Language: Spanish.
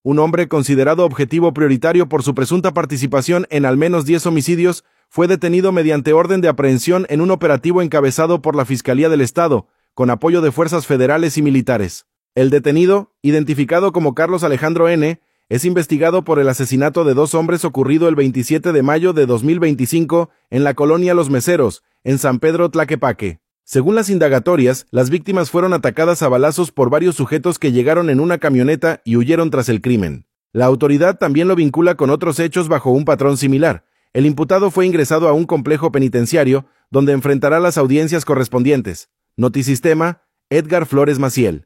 Un hombre considerado objetivo prioritario por su presunta participación en al menos 10 homicidios fue detenido mediante orden de aprehensión en un operativo encabezado por la Fiscalía del Estado, con apoyo de fuerzas federales y militares. El detenido, identificado como Carlos Alejandro N., es investigado por el asesinato de 2 hombres ocurrido el 27 de mayo de 2025 en la colonia Los Meseros, en San Pedro Tlaquepaque. Según las indagatorias, las víctimas fueron atacadas a balazos por varios sujetos que llegaron en una camioneta y huyeron tras el crimen. La autoridad también lo vincula con otros hechos bajo un patrón similar. El imputado fue ingresado a un complejo penitenciario, donde enfrentará las audiencias correspondientes. Notisistema, Edgar Flores Maciel.